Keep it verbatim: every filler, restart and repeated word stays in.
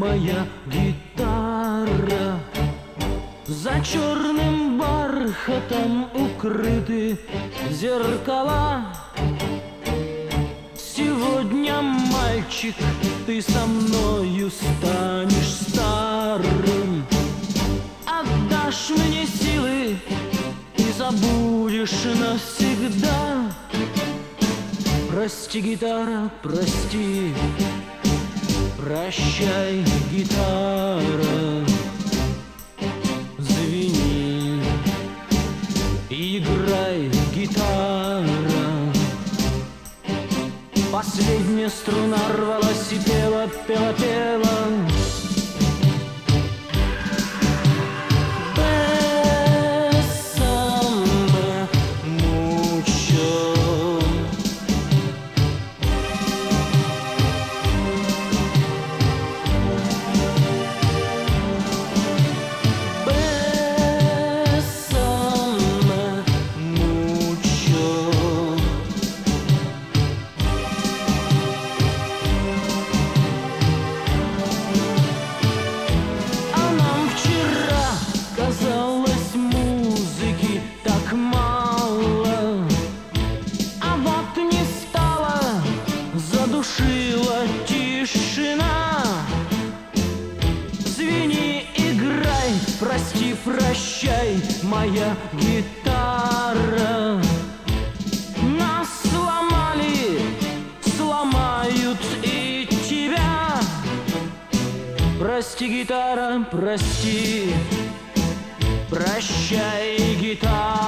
моя гитара. За черным бархатом укрыты зеркала. Сегодня, мальчик, ты со мною станешь старым. Отдашь мне силы и забудешь навсегда. Прости, гитара, прости, прощай, гитара. Звени, играй, гитара. Последняя струна рвалась и пела, пела, пела. Задушила тишина. Звени, играй, прости, прощай, моя гитара. Нас сломали, сломают и тебя. Прости, гитара, прости, прощай, гитара.